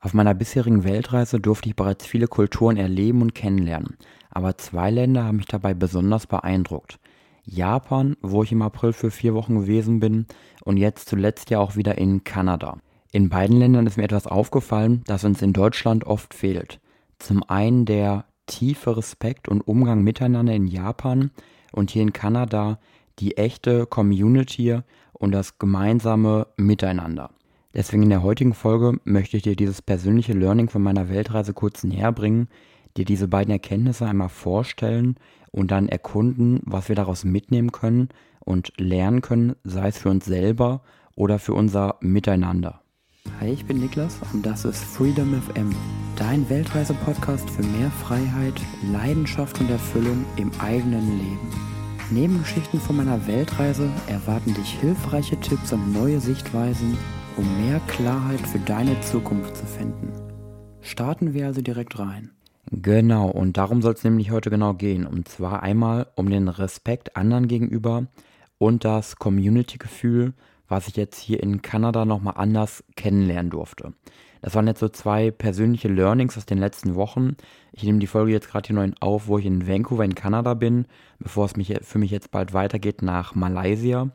Auf meiner bisherigen Weltreise durfte ich bereits viele Kulturen erleben und kennenlernen, aber zwei Länder haben mich dabei besonders beeindruckt. Japan, wo ich im April für 4 Wochen gewesen bin, und jetzt zuletzt ja auch wieder in Kanada. In beiden Ländern ist mir etwas aufgefallen, das uns in Deutschland oft fehlt. Zum einen der tiefe Respekt und Umgang miteinander in Japan und hier in Kanada die echte Community und das gemeinsame Miteinander. Deswegen in der heutigen Folge möchte ich dir dieses persönliche Learning von meiner Weltreise kurz näher bringen, dir diese beiden Erkenntnisse einmal vorstellen und dann erkunden, was wir daraus mitnehmen können und lernen können, sei es für uns selber oder für unser Miteinander. Hi, ich bin Niklas und das ist Freedom FM, dein Weltreise-Podcast für mehr Freiheit, Leidenschaft und Erfüllung im eigenen Leben. Neben Geschichten von meiner Weltreise erwarten dich hilfreiche Tipps und neue Sichtweisen, um mehr Klarheit für deine Zukunft zu finden. Starten wir also direkt rein. Genau, und darum soll es nämlich heute genau gehen. Und zwar einmal um den Respekt anderen gegenüber und das Community-Gefühl, was ich jetzt hier in Kanada nochmal anders kennenlernen durfte. Das waren jetzt so zwei persönliche Learnings aus den letzten Wochen. Ich nehme die Folge jetzt gerade hier neu auf, wo ich in Vancouver in Kanada bin, bevor es für mich jetzt bald weitergeht nach Malaysia.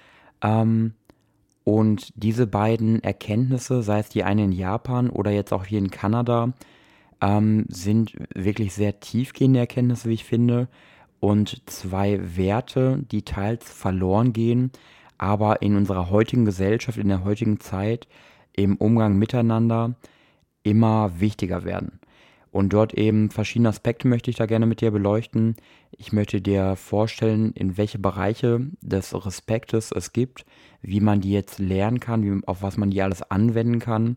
Und diese beiden Erkenntnisse, sei es die eine in Japan oder jetzt auch hier in Kanada, sind wirklich sehr tiefgehende Erkenntnisse, wie ich finde. Und zwei Werte, die teils verloren gehen, aber in unserer heutigen Gesellschaft, in der heutigen Zeit, im Umgang miteinander immer wichtiger werden. Und dort eben verschiedene Aspekte möchte ich da gerne mit dir beleuchten. Ich möchte dir vorstellen, in welche Bereiche des Respektes es gibt, wie man die jetzt lernen kann, auf was man die alles anwenden kann.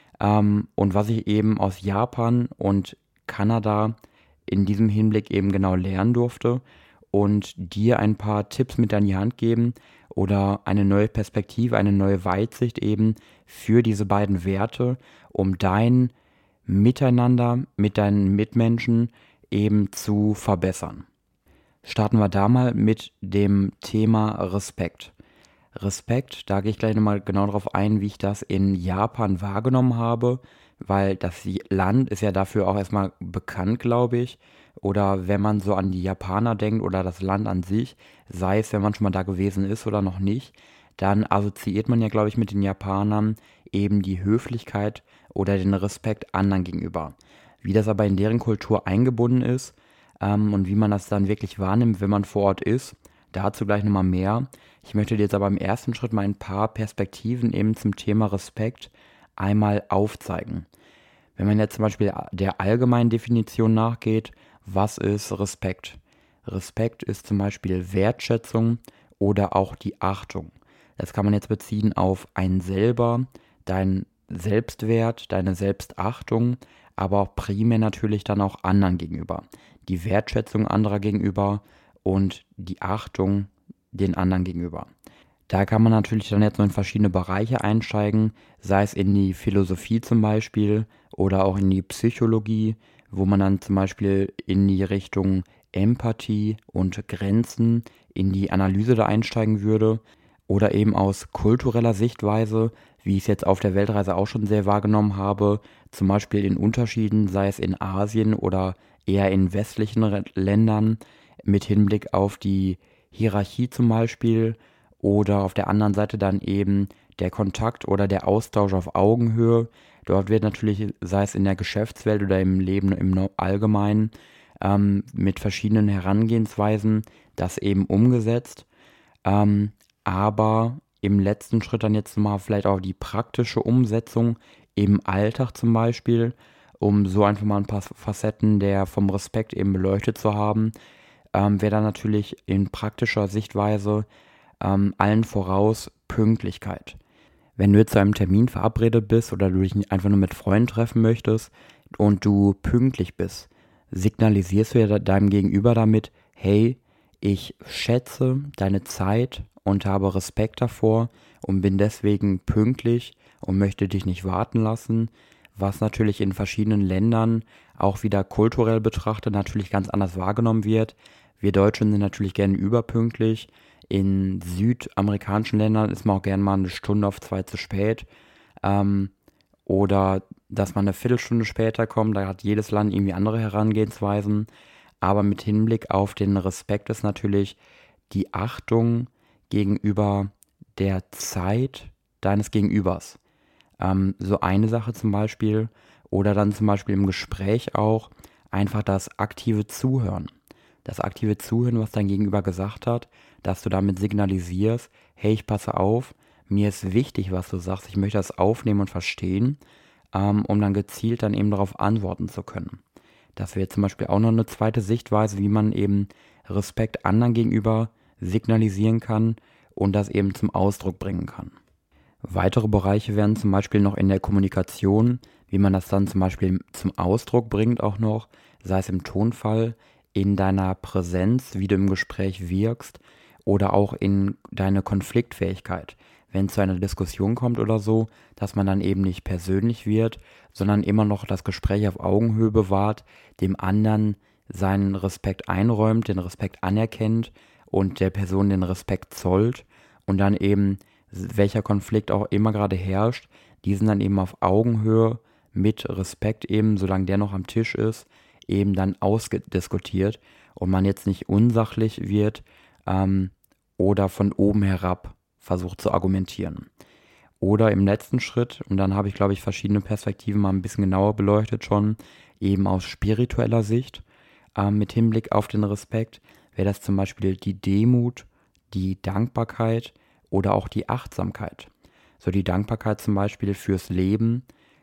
Und was ich eben aus Japan und Kanada in diesem Hinblick eben genau lernen durfte und dir ein paar Tipps mit an die Hand geben oder eine neue Perspektive, eine neue Weitsicht eben für diese beiden Werte, um dein Miteinander mit deinen Mitmenschen eben zu verbessern. Starten wir da mal mit dem Thema Respekt. Respekt, da gehe ich gleich nochmal genau darauf ein, wie ich das in Japan wahrgenommen habe, weil das Land ist ja dafür auch erstmal bekannt, glaube ich. Oder wenn man so an die Japaner denkt oder das Land an sich, sei es, wenn man schon mal da gewesen ist oder noch nicht, dann assoziiert man ja, glaube ich, mit den Japanern eben die Höflichkeit oder den Respekt anderen gegenüber. Wie das aber in deren Kultur eingebunden ist und wie man das dann wirklich wahrnimmt, wenn man vor Ort ist, dazu gleich nochmal mehr. Ich möchte dir jetzt aber im ersten Schritt mal ein paar Perspektiven eben zum Thema Respekt einmal aufzeigen. Wenn man jetzt zum Beispiel der allgemeinen Definition nachgeht, was ist Respekt? Respekt ist zum Beispiel Wertschätzung oder auch die Achtung. Das kann man jetzt beziehen auf einen selber, deinen Selbstwert, deine Selbstachtung, aber auch primär natürlich dann auch anderen gegenüber. Die Wertschätzung anderer gegenüber und die Achtung den anderen gegenüber. Da kann man natürlich dann jetzt noch in verschiedene Bereiche einsteigen, sei es in die Philosophie zum Beispiel oder auch in die Psychologie, wo man dann zum Beispiel in die Richtung Empathie und Grenzen in die Analyse da einsteigen würde oder eben aus kultureller Sichtweise, wie ich es jetzt auf der Weltreise auch schon sehr wahrgenommen habe, zum Beispiel in Unterschieden, sei es in Asien oder eher in westlichen Ländern, mit Hinblick auf die Hierarchie zum Beispiel oder auf der anderen Seite dann eben der Kontakt oder der Austausch auf Augenhöhe. Dort wird natürlich, sei es in der Geschäftswelt oder im Leben im Allgemeinen, mit verschiedenen Herangehensweisen das eben umgesetzt. Aber im letzten Schritt dann jetzt mal vielleicht auch die praktische Umsetzung im Alltag zum Beispiel, um so einfach mal ein paar Facetten vom Respekt eben beleuchtet zu haben, wäre dann natürlich in praktischer Sichtweise allen voraus Pünktlichkeit. Wenn du jetzt zu einem Termin verabredet bist oder du dich einfach nur mit Freunden treffen möchtest und du pünktlich bist, signalisierst du ja deinem Gegenüber damit, hey, ich schätze deine Zeit und habe Respekt davor und bin deswegen pünktlich und möchte dich nicht warten lassen, was natürlich in verschiedenen Ländern auch wieder kulturell betrachtet natürlich ganz anders wahrgenommen wird. Wir Deutschen sind natürlich gerne überpünktlich. In südamerikanischen Ländern ist man auch gerne mal eine Stunde auf zwei zu spät. oder dass man eine Viertelstunde später kommt. Da hat jedes Land irgendwie andere Herangehensweisen. Aber mit Hinblick auf den Respekt ist natürlich die Achtung gegenüber der Zeit deines Gegenübers. So eine Sache zum Beispiel, oder dann zum Beispiel im Gespräch auch, einfach das aktive Zuhören. Das aktive Zuhören, was dein Gegenüber gesagt hat, dass du damit signalisierst, hey, ich passe auf, mir ist wichtig, was du sagst, ich möchte das aufnehmen und verstehen, um dann gezielt dann eben darauf antworten zu können. Das wäre zum Beispiel auch noch eine zweite Sichtweise, wie man eben Respekt anderen gegenüber signalisieren kann und das eben zum Ausdruck bringen kann. Weitere Bereiche wären zum Beispiel noch in der Kommunikation, wie man das dann zum Beispiel zum Ausdruck bringt auch noch, sei es im Tonfall, in deiner Präsenz, wie du im Gespräch wirkst oder auch in deine Konfliktfähigkeit. Wenn es zu einer Diskussion kommt oder so, dass man dann eben nicht persönlich wird, sondern immer noch das Gespräch auf Augenhöhe bewahrt, dem anderen seinen Respekt einräumt, den Respekt anerkennt und der Person den Respekt zollt und dann eben welcher Konflikt auch immer gerade herrscht, diesen dann eben auf Augenhöhe mit Respekt eben, solange der noch am Tisch ist, eben dann ausdiskutiert und man jetzt nicht unsachlich wird oder von oben herab versucht zu argumentieren. Oder im letzten Schritt, und dann habe ich, glaube ich, verschiedene Perspektiven mal ein bisschen genauer beleuchtet schon, eben aus spiritueller Sicht, mit Hinblick auf den Respekt, wäre das zum Beispiel die Demut, die Dankbarkeit oder auch die Achtsamkeit. So die Dankbarkeit zum Beispiel fürs Leben,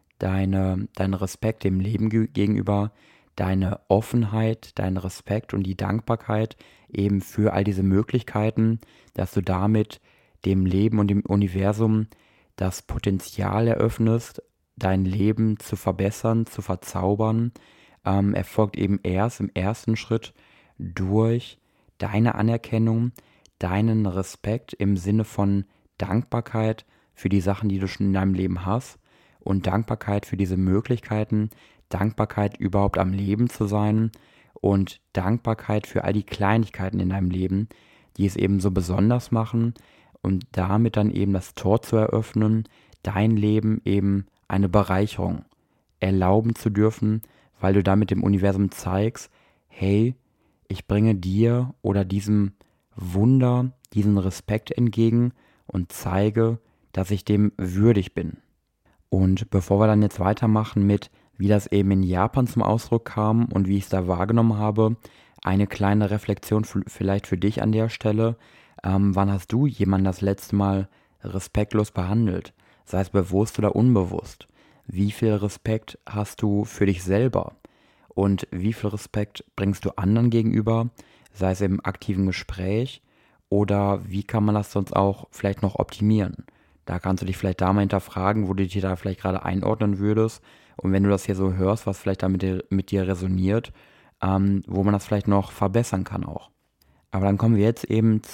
dein Respekt dem Leben gegenüber, deine Offenheit, dein Respekt und die Dankbarkeit eben für all diese Möglichkeiten, dass du damit dem Leben und dem Universum das Potenzial eröffnest, dein Leben zu verbessern, zu verzaubern, erfolgt eben erst im ersten Schritt durch deine Anerkennung, deinen Respekt im Sinne von Dankbarkeit für die Sachen, die du schon in deinem Leben hast und Dankbarkeit für diese Möglichkeiten, Dankbarkeit überhaupt am Leben zu sein und Dankbarkeit für all die Kleinigkeiten in deinem Leben, die es eben so besonders machen und damit dann eben das Tor zu eröffnen, dein Leben eben eine Bereicherung erlauben zu dürfen, weil du damit dem Universum zeigst, hey, ich bringe dir oder diesem Wunder diesen Respekt entgegen und zeige, dass ich dem würdig bin. Und bevor wir dann jetzt weitermachen mit, wie das eben in Japan zum Ausdruck kam und wie ich es da wahrgenommen habe, eine kleine Reflexion vielleicht für dich an der Stelle. Wann hast du jemanden das letzte Mal respektlos behandelt? Sei es bewusst oder unbewusst. Wie viel Respekt hast du für dich selber? Und wie viel Respekt bringst du anderen gegenüber? Sei es im aktiven Gespräch oder wie kann man das sonst auch vielleicht noch optimieren? Da kannst du dich vielleicht da mal hinterfragen, wo du dich da vielleicht gerade einordnen würdest. Und wenn du das hier so hörst, was vielleicht da mit dir resoniert, wo man das vielleicht noch verbessern kann auch. Aber dann kommen wir jetzt eben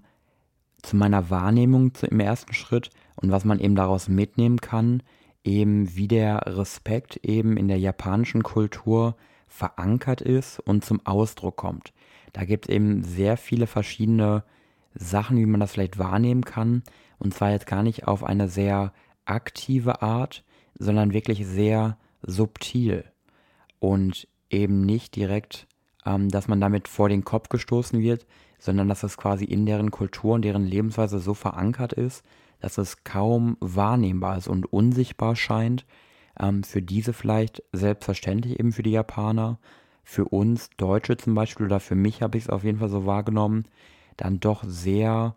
zu meiner Wahrnehmung im ersten Schritt und was man eben daraus mitnehmen kann, eben wie der Respekt eben in der japanischen Kultur verankert ist und zum Ausdruck kommt. Da gibt es eben sehr viele verschiedene Sachen, wie man das vielleicht wahrnehmen kann. Und zwar jetzt gar nicht auf eine sehr aktive Art, sondern wirklich sehr subtil. Und eben nicht direkt, dass man damit vor den Kopf gestoßen wird, sondern dass es quasi in deren Kultur und deren Lebensweise so verankert ist, dass es kaum wahrnehmbar ist und unsichtbar scheint. Für diese vielleicht selbstverständlich eben für die Japaner, für uns Deutsche zum Beispiel oder für mich habe ich es auf jeden Fall so wahrgenommen, dann doch sehr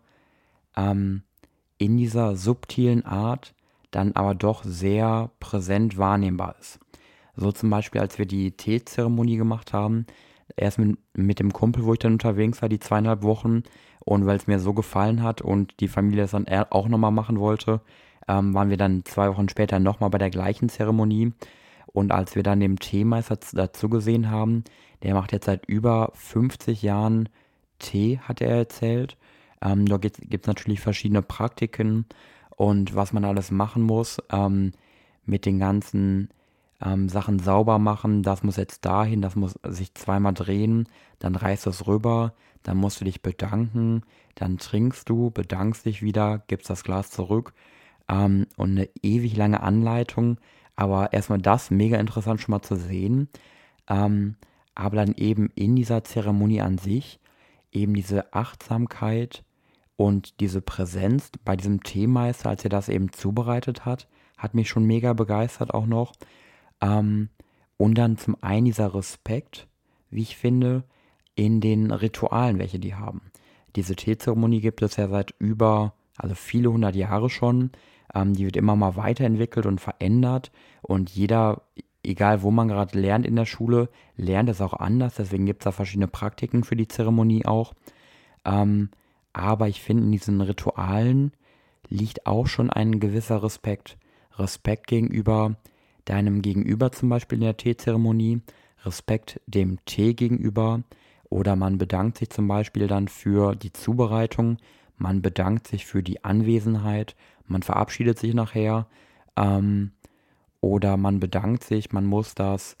in dieser subtilen Art, dann aber doch sehr präsent wahrnehmbar ist. So zum Beispiel, als wir die Teezeremonie gemacht haben, erst mit dem Kumpel, wo ich dann unterwegs war, die 2,5 Wochen. Und weil es mir so gefallen hat und die Familie das dann auch nochmal machen wollte, waren wir dann 2 Wochen später nochmal bei der gleichen Zeremonie. Und als wir dann dem Teemeister dazu gesehen haben, der macht jetzt seit über 50 Jahren Tee, hat er erzählt. Da gibt es natürlich verschiedene Praktiken und was man alles machen muss mit den ganzen Sachen sauber machen, das muss jetzt dahin, das muss sich zweimal drehen, dann reißt es rüber, dann musst du dich bedanken, dann trinkst du, bedankst dich wieder, gibst das Glas zurück und eine ewig lange Anleitung, Aber erstmal das mega interessant schon mal zu sehen. Ähm, aber dann eben in dieser Zeremonie an sich eben diese Achtsamkeit und diese Präsenz bei diesem Teemeister, als er das eben zubereitet hat, hat mich schon mega begeistert auch noch. Ähm, und dann zum einen dieser Respekt, wie ich finde, in den Ritualen, welche die haben. Diese Teezeremonie gibt es ja seit also viele hundert Jahre schon. Die wird immer mal weiterentwickelt und verändert. Und jeder, egal wo man gerade lernt in der Schule, lernt es auch anders. Deswegen gibt es da verschiedene Praktiken für die Zeremonie auch. Ähm, aber ich finde, in diesen Ritualen liegt auch schon ein gewisser Respekt. Respekt gegenüber deinem Gegenüber zum Beispiel in der Teezeremonie, Respekt dem Tee gegenüber oder man bedankt sich zum Beispiel dann für die Zubereitung, man bedankt sich für die Anwesenheit, man verabschiedet sich nachher ähm, oder man bedankt sich, man muss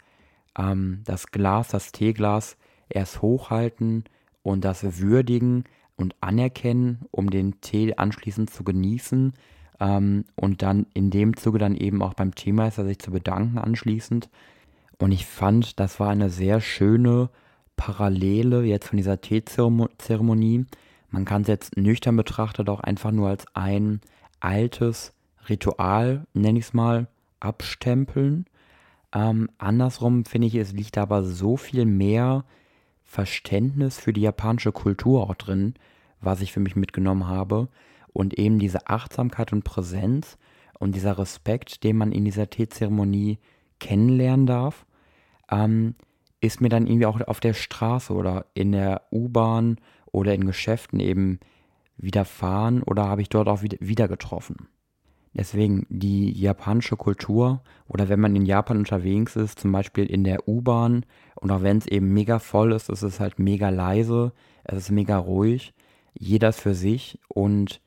das Teeglas erst hochhalten und das würdigen und anerkennen, um den Tee anschließend zu genießen und dann in dem Zuge dann eben auch beim Teemeister sich zu bedanken anschließend. Und ich fand, das war eine sehr schöne Parallele jetzt von dieser Teezeremonie. Man kann es jetzt nüchtern betrachtet auch einfach nur als ein altes Ritual, nenne ich es mal, abstempeln. Andersrum finde ich, es liegt aber so viel mehr Verständnis für die japanische Kultur auch drin, was ich für mich mitgenommen habe. Und eben diese Achtsamkeit und Präsenz und dieser Respekt, den man in dieser Teezeremonie kennenlernen darf, ähm, ist mir dann irgendwie auch auf der Straße oder in der U-Bahn oder in Geschäften eben widerfahren oder habe ich dort auch wieder getroffen. Deswegen die japanische Kultur oder wenn man in Japan unterwegs ist, zum Beispiel in der U-Bahn und auch wenn es eben mega voll ist, ist es halt mega leise, es ist mega ruhig, jeder ist für sich und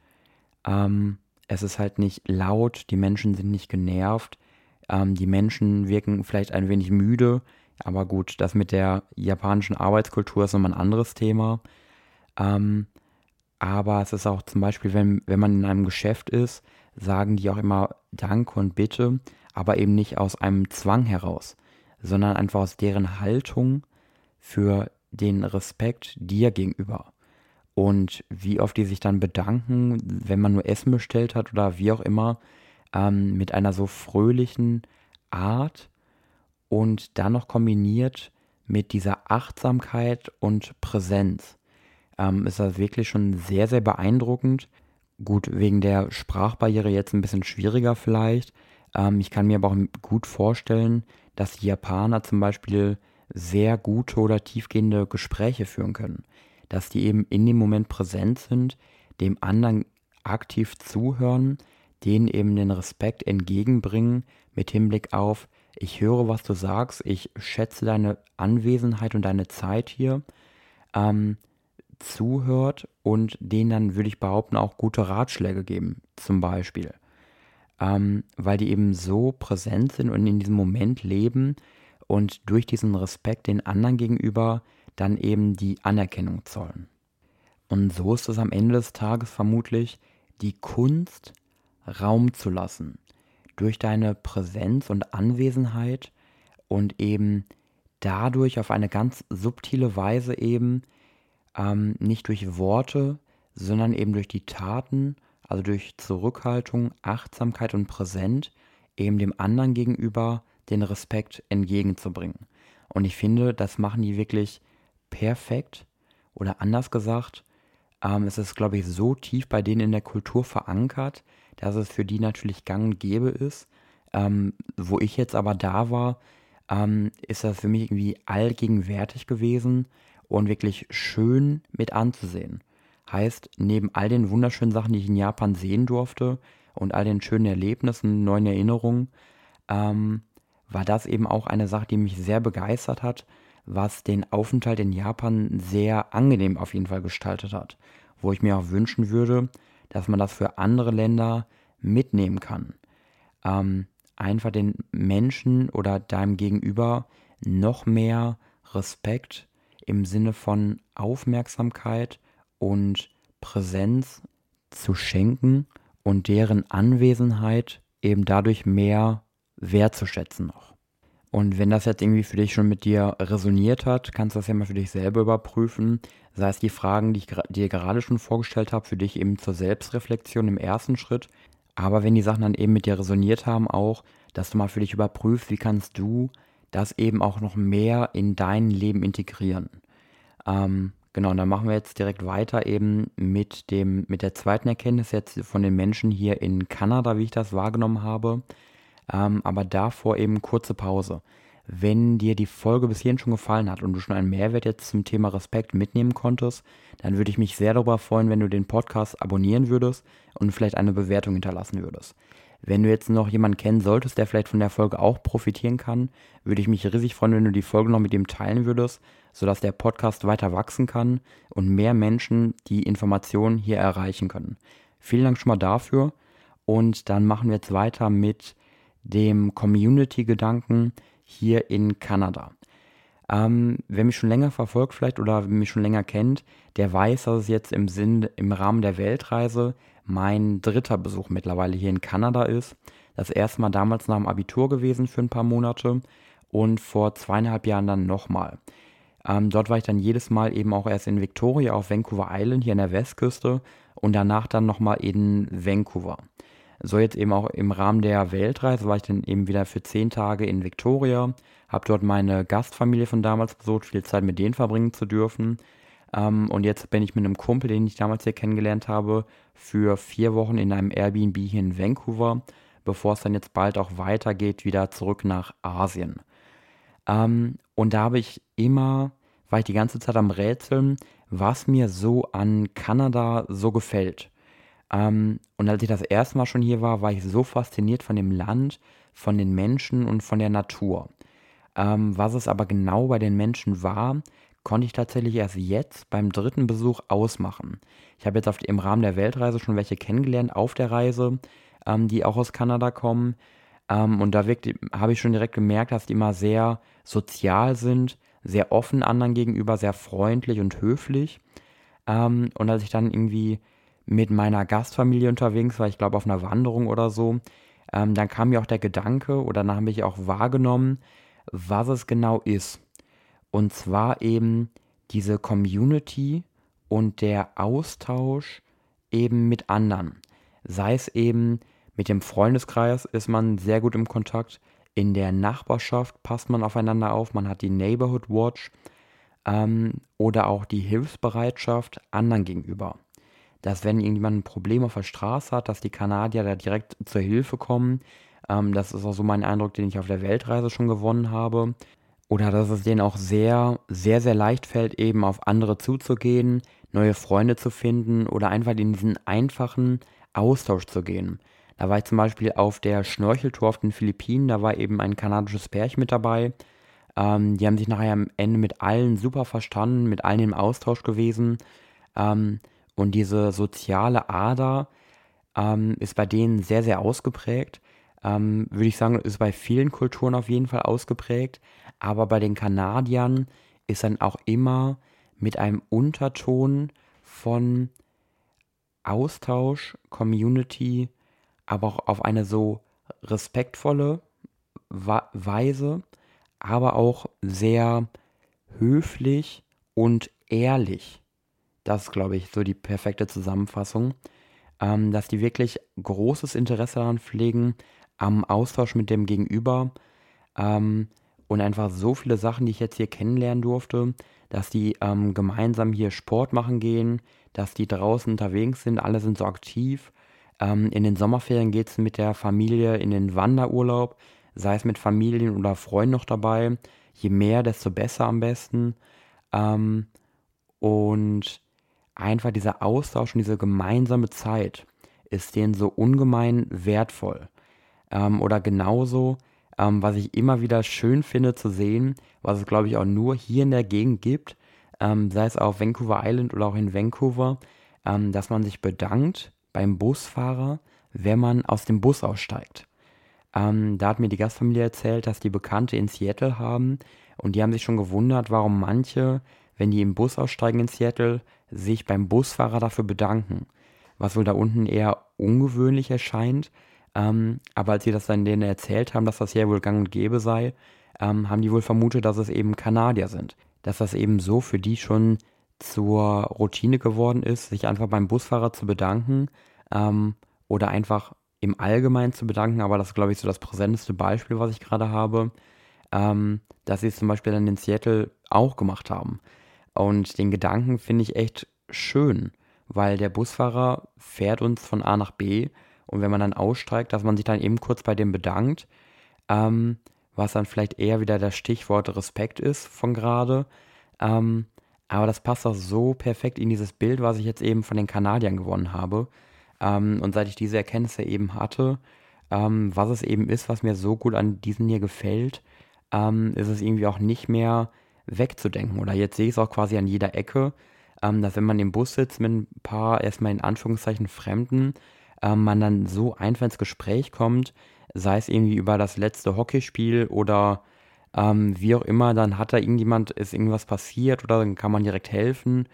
es ist halt nicht laut, die Menschen sind nicht genervt, die Menschen wirken vielleicht ein wenig müde, aber gut, das mit der japanischen Arbeitskultur ist nochmal ein anderes Thema. Ähm, aber es ist auch zum Beispiel, wenn man in einem Geschäft ist, sagen die auch immer Danke und Bitte, aber eben nicht aus einem Zwang heraus, sondern einfach aus deren Haltung für den Respekt dir gegenüber. Und wie oft die sich dann bedanken, wenn man nur Essen bestellt hat oder wie auch immer, mit einer so fröhlichen Art und dann noch kombiniert mit dieser Achtsamkeit und Präsenz ist das wirklich schon sehr, sehr beeindruckend. Gut, wegen der Sprachbarriere jetzt ein bisschen schwieriger vielleicht. Ich kann mir aber auch gut vorstellen, dass die Japaner zum Beispiel sehr gute oder tiefgehende Gespräche führen können. Dass die eben in dem Moment präsent sind, dem anderen aktiv zuhören, denen eben den Respekt entgegenbringen mit Hinblick auf, ich höre, was du sagst, ich schätze deine Anwesenheit und deine Zeit hier. Ähm, Zuhört und denen dann, würde ich behaupten, auch gute Ratschläge geben, zum Beispiel. Weil die eben so präsent sind und in diesem Moment leben und durch diesen Respekt den anderen gegenüber dann eben die Anerkennung zollen. Und so ist es am Ende des Tages vermutlich die Kunst, Raum zu lassen. Durch deine Präsenz und Anwesenheit und eben dadurch auf eine ganz subtile Weise eben nicht durch Worte, sondern eben durch die Taten, also durch Zurückhaltung, Achtsamkeit und Präsenz, eben dem anderen gegenüber den Respekt entgegenzubringen. Und ich finde, das machen die wirklich perfekt. Oder anders gesagt, es ist, glaube ich, so tief bei denen in der Kultur verankert, dass es für die natürlich gang und gäbe ist. Wo ich jetzt aber da war, ist das für mich irgendwie allgegenwärtig gewesen und wirklich schön mit anzusehen. Heißt, neben all den wunderschönen Sachen, die ich in Japan sehen durfte und all den schönen Erlebnissen, neuen Erinnerungen, ähm, war das eben auch eine Sache, die mich sehr begeistert hat, was den Aufenthalt in Japan sehr angenehm auf jeden Fall gestaltet hat. Wo ich mir auch wünschen würde, dass man das für andere Länder mitnehmen kann. Einfach den Menschen oder deinem Gegenüber noch mehr Respekt im Sinne von Aufmerksamkeit und Präsenz zu schenken und deren Anwesenheit eben dadurch mehr wertzuschätzen noch. Und wenn das jetzt irgendwie für dich schon mit dir resoniert hat, kannst du das ja mal für dich selber überprüfen. Sei es die Fragen, die ich dir gerade schon vorgestellt habe, für dich eben zur Selbstreflexion im ersten Schritt. Aber wenn die Sachen dann eben mit dir resoniert haben, auch, dass du mal für dich überprüfst, wie kannst du das eben auch noch mehr in dein Leben integrieren. Genau, und dann machen wir jetzt direkt weiter eben mit der zweiten Erkenntnis jetzt von den Menschen hier in Kanada, wie ich das wahrgenommen habe. Aber davor eben kurze Pause. Wenn dir die Folge bis hierhin schon gefallen hat und du schon einen Mehrwert jetzt zum Thema Respekt mitnehmen konntest, dann würde ich mich sehr darüber freuen, wenn du den Podcast abonnieren würdest und vielleicht eine Bewertung hinterlassen würdest. Wenn du jetzt noch jemanden kennen solltest, der vielleicht von der Folge auch profitieren kann, würde ich mich riesig freuen, wenn du die Folge noch mit ihm teilen würdest, sodass der Podcast weiter wachsen kann und mehr Menschen die Informationen hier erreichen können. Vielen Dank schon mal dafür und dann machen wir jetzt weiter mit dem Community-Gedanken hier in Kanada. Wer mich schon länger verfolgt vielleicht oder mich schon länger kennt, der weiß, dass es jetzt im Rahmen der Weltreise mein dritter Besuch mittlerweile hier in Kanada ist. Das erste Mal damals nach dem Abitur gewesen für ein paar Monate und vor 2,5 Jahren dann nochmal. Dort war ich dann jedes Mal eben auch erst in Victoria auf Vancouver Island hier an der Westküste und danach dann nochmal in Vancouver. So jetzt eben auch im Rahmen der Weltreise war ich dann eben wieder für 10 Tage in Victoria, habe dort meine Gastfamilie von damals besucht, viel Zeit mit denen verbringen zu dürfen. Und jetzt bin ich mit einem Kumpel, den ich damals hier kennengelernt habe, für 4 Wochen in einem Airbnb hier in Vancouver, bevor es dann jetzt bald auch weitergeht, wieder zurück nach Asien. Und da war ich die ganze Zeit am Rätseln, was mir so an Kanada so gefällt. Und als ich das erste Mal schon hier war ich so fasziniert von dem Land, von den Menschen und von der Natur. Was es aber genau bei den Menschen war, konnte ich tatsächlich erst jetzt beim dritten Besuch ausmachen. Ich habe jetzt im Rahmen der Weltreise schon welche kennengelernt auf der Reise, die auch aus Kanada kommen. Und da habe ich schon direkt gemerkt, dass die immer sehr sozial sind, sehr offen anderen gegenüber, sehr freundlich und höflich. Und als ich dann irgendwie mit meiner Gastfamilie unterwegs war, ich glaube auf einer Wanderung oder so, dann kam mir auch der Gedanke oder dann habe ich auch wahrgenommen, was es genau ist. Und zwar eben diese Community und der Austausch eben mit anderen. Sei es eben mit dem Freundeskreis ist man sehr gut im Kontakt, in der Nachbarschaft passt man aufeinander auf, man hat die Neighborhood Watch oder auch die Hilfsbereitschaft anderen gegenüber. Dass wenn irgendjemand ein Problem auf der Straße hat, dass die Kanadier da direkt zur Hilfe kommen. Das ist auch so mein Eindruck, den ich auf der Weltreise schon gewonnen habe. Oder dass es denen auch sehr, sehr, sehr leicht fällt, eben auf andere zuzugehen, neue Freunde zu finden oder einfach in diesen einfachen Austausch zu gehen. Da war ich zum Beispiel auf der Schnorcheltour auf den Philippinen, da war eben ein kanadisches Pärchen mit dabei. Die haben sich nachher am Ende mit allen super verstanden, mit allen im Austausch gewesen. Und diese soziale Ader ist bei denen sehr, sehr ausgeprägt. Würde ich sagen, ist bei vielen Kulturen auf jeden Fall ausgeprägt. Aber bei den Kanadiern ist dann auch immer mit einem Unterton von Austausch, Community, aber auch auf eine so respektvolle Weise, aber auch sehr höflich und ehrlich. Das ist, glaube ich, so die perfekte Zusammenfassung, dass die wirklich großes Interesse daran pflegen, am Austausch mit dem Gegenüber und einfach so viele Sachen, die ich jetzt hier kennenlernen durfte, dass die gemeinsam hier Sport machen gehen, dass die draußen unterwegs sind, alle sind so aktiv. In den Sommerferien geht es mit der Familie in den Wanderurlaub, sei es mit Familien oder Freunden noch dabei. Je mehr, desto besser am besten. Und einfach dieser Austausch und diese gemeinsame Zeit ist denen so ungemein wertvoll. Oder genauso, was ich immer wieder schön finde zu sehen, was es glaube ich auch nur hier in der Gegend gibt, sei es auf Vancouver Island oder auch in Vancouver, dass man sich bedankt beim Busfahrer, wenn man aus dem Bus aussteigt. Da hat mir die Gastfamilie erzählt, dass die Bekannte in Seattle haben und die haben sich schon gewundert, warum manche, wenn die im Bus aussteigen in Seattle, sich beim Busfahrer dafür bedanken. Was wohl da unten eher ungewöhnlich erscheint, Aber als sie das dann denen erzählt haben, dass das ja wohl gang und gäbe sei, haben die wohl vermutet, dass es eben Kanadier sind. Dass das eben so für die schon zur Routine geworden ist, sich einfach beim Busfahrer zu bedanken, ähm, oder einfach im Allgemeinen zu bedanken. Aber das ist, glaube ich, so das präsenteste Beispiel, was ich gerade habe, dass sie es zum Beispiel dann in Seattle auch gemacht haben. Und den Gedanken finde ich echt schön, weil der Busfahrer fährt uns von A nach B und wenn man dann aussteigt, dass man sich dann eben kurz bei dem bedankt, ähm, was dann vielleicht eher wieder das Stichwort Respekt ist von gerade. Ähm, aber das passt auch so perfekt in dieses Bild, was ich jetzt eben von den Kanadiern gewonnen habe. Und seit ich diese Erkenntnisse eben hatte, was es eben ist, was mir so gut an diesen hier gefällt, ist es irgendwie auch nicht mehr wegzudenken. Oder jetzt sehe ich es auch quasi an jeder Ecke, dass wenn man im Bus sitzt mit ein paar erstmal in Anführungszeichen Fremden, man dann so einfach ins Gespräch kommt, sei es irgendwie über das letzte Hockeyspiel oder wie auch immer, dann hat da irgendjemand, ist irgendwas passiert oder dann kann man direkt helfen.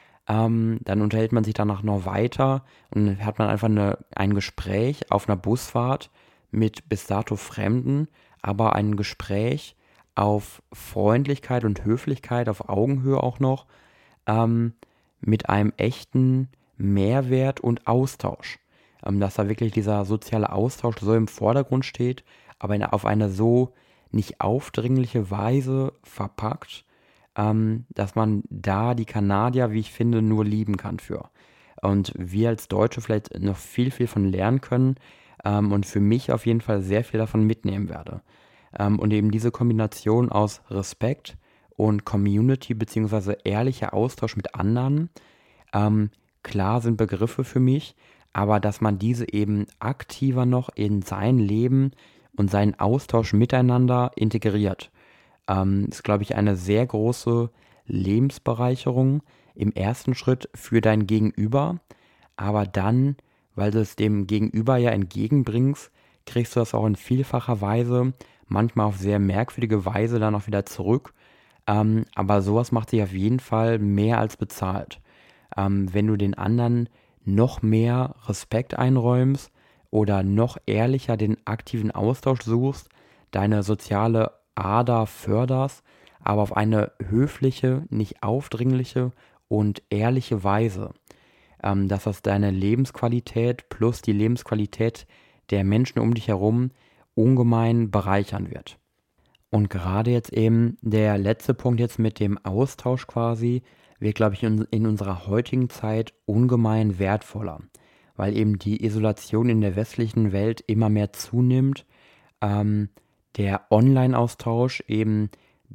Dann unterhält man sich danach noch weiter und dann hat man einfach ein Gespräch auf einer Busfahrt mit bis dato Fremden, aber ein Gespräch auf Freundlichkeit und Höflichkeit, auf Augenhöhe auch noch, ähm, mit einem echten Mehrwert und Austausch. Dass da wirklich dieser soziale Austausch so im Vordergrund steht, aber auf eine so nicht aufdringliche Weise verpackt, dass man da die Kanadier, wie ich finde, nur lieben kann für. Und wir als Deutsche vielleicht noch viel, viel von lernen können, und für mich auf jeden Fall sehr viel davon mitnehmen werde. Und eben diese Kombination aus Respekt und Community beziehungsweise ehrlicher Austausch mit anderen, ähm, klar sind Begriffe für mich, aber dass man diese eben aktiver noch in sein Leben und seinen Austausch miteinander integriert, ist, glaube ich, eine sehr große Lebensbereicherung im ersten Schritt für dein Gegenüber, aber dann, weil du es dem Gegenüber ja entgegenbringst, kriegst du das auch in vielfacher Weise, manchmal auf sehr merkwürdige Weise dann auch wieder zurück. Aber sowas macht sich auf jeden Fall mehr als bezahlt. Wenn du den anderen noch mehr Respekt einräumst oder noch ehrlicher den aktiven Austausch suchst, deine soziale Ader förderst, aber auf eine höfliche, nicht aufdringliche und ehrliche Weise, dass das deine Lebensqualität plus die Lebensqualität der Menschen um dich herum ungemein bereichern wird. Und gerade jetzt eben der letzte Punkt jetzt mit dem Austausch quasi wird, glaube ich, in unserer heutigen Zeit ungemein wertvoller, weil eben die Isolation in der westlichen Welt immer mehr zunimmt, ähm, der Online-Austausch eben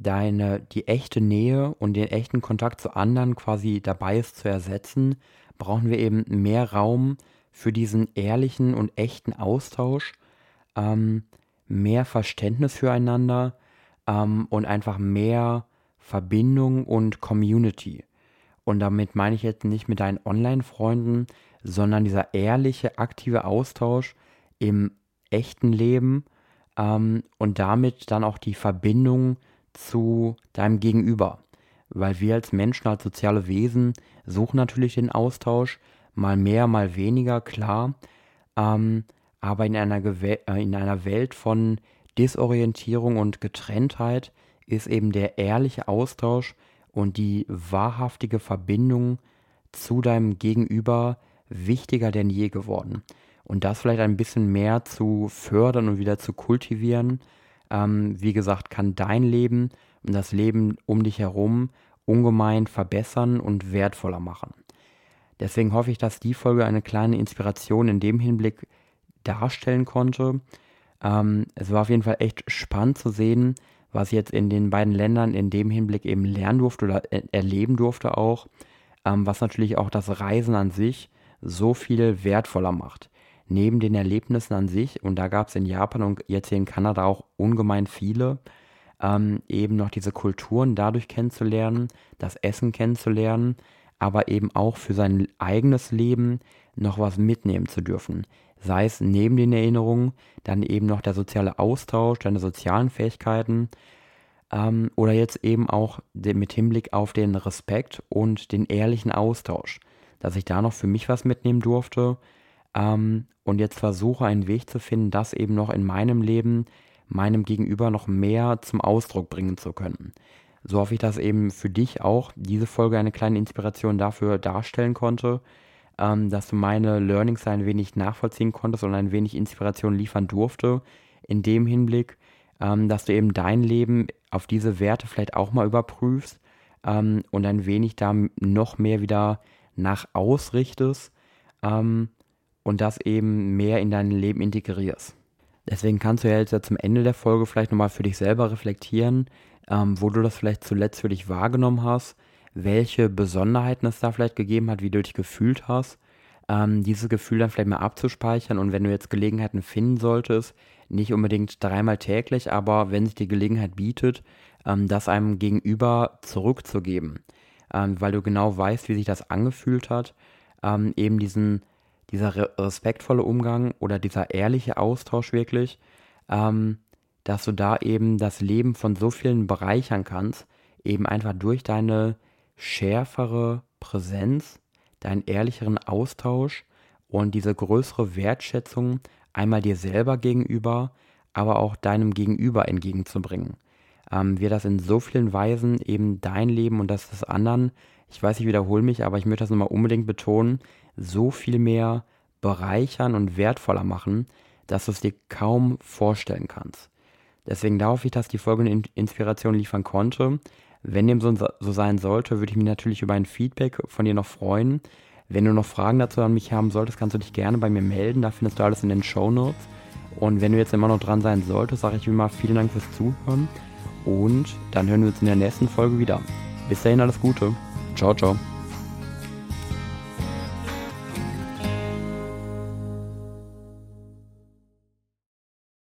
die echte Nähe und den echten Kontakt zu anderen quasi dabei ist zu ersetzen, brauchen wir eben mehr Raum für diesen ehrlichen und echten Austausch, ähm, mehr Verständnis füreinander, und einfach mehr Verbindung und Community. Und damit meine ich jetzt nicht mit deinen Online-Freunden, sondern dieser ehrliche, aktive Austausch im echten Leben, und damit dann auch die Verbindung zu deinem Gegenüber. Weil wir als Menschen, als soziale Wesen suchen natürlich den Austausch, mal mehr, mal weniger, klar. Ähm, aber in einer Welt von Desorientierung und Getrenntheit ist eben der ehrliche Austausch und die wahrhaftige Verbindung zu deinem Gegenüber wichtiger denn je geworden. Und das vielleicht ein bisschen mehr zu fördern und wieder zu kultivieren, wie gesagt, kann dein Leben und das Leben um dich herum ungemein verbessern und wertvoller machen. Deswegen hoffe ich, dass die Folge eine kleine Inspiration in dem Hinblick darstellen konnte. Es war auf jeden Fall echt spannend zu sehen, was ich jetzt in den beiden Ländern in dem Hinblick eben lernen durfte oder erleben durfte auch, was natürlich auch das Reisen an sich so viel wertvoller macht. Neben den Erlebnissen an sich, und da gab es in Japan und jetzt hier in Kanada auch ungemein viele, eben noch diese Kulturen dadurch kennenzulernen, das Essen kennenzulernen, aber eben auch für sein eigenes Leben noch was mitnehmen zu dürfen. Sei es neben den Erinnerungen, dann eben noch der soziale Austausch, deine sozialen Fähigkeiten, oder jetzt eben auch mit Hinblick auf den Respekt und den ehrlichen Austausch, dass ich da noch für mich was mitnehmen durfte, und jetzt versuche einen Weg zu finden, das eben noch in meinem Leben, meinem Gegenüber noch mehr zum Ausdruck bringen zu können. So hoffe ich, dass eben für dich auch diese Folge eine kleine Inspiration dafür darstellen konnte, dass du meine Learnings ein wenig nachvollziehen konntest und ein wenig Inspiration liefern durfte in dem Hinblick, dass du eben dein Leben auf diese Werte vielleicht auch mal überprüfst, und ein wenig da noch mehr wieder nach ausrichtest, und das eben mehr in dein Leben integrierst. Deswegen kannst du ja jetzt zum Ende der Folge vielleicht nochmal für dich selber reflektieren, wo du das vielleicht zuletzt für dich wahrgenommen hast, welche Besonderheiten es da vielleicht gegeben hat, wie du dich gefühlt hast, dieses Gefühl dann vielleicht mal abzuspeichern, und wenn du jetzt Gelegenheiten finden solltest, nicht unbedingt dreimal täglich, aber wenn sich die Gelegenheit bietet, das einem gegenüber zurückzugeben, weil du genau weißt, wie sich das angefühlt hat, eben dieser respektvolle Umgang oder dieser ehrliche Austausch wirklich, dass du da eben das Leben von so vielen bereichern kannst, eben einfach durch deine schärfere Präsenz, deinen ehrlicheren Austausch und diese größere Wertschätzung einmal dir selber gegenüber, aber auch deinem Gegenüber entgegenzubringen. Wird das in so vielen Weisen eben dein Leben und das des anderen, ich weiß, ich wiederhole mich, aber ich möchte das nochmal unbedingt betonen, so viel mehr bereichern und wertvoller machen, dass du es dir kaum vorstellen kannst. Deswegen da hoffe ich, dass die Folge eine Inspiration liefern konnte. Wenn dem so sein sollte, würde ich mich natürlich über ein Feedback von dir noch freuen. Wenn du noch Fragen dazu an mich haben solltest, kannst du dich gerne bei mir melden. Da findest du alles in den Shownotes. Und wenn du jetzt immer noch dran sein solltest, sage ich wie immer vielen Dank fürs Zuhören. Und dann hören wir uns in der nächsten Folge wieder. Bis dahin alles Gute. Ciao, ciao.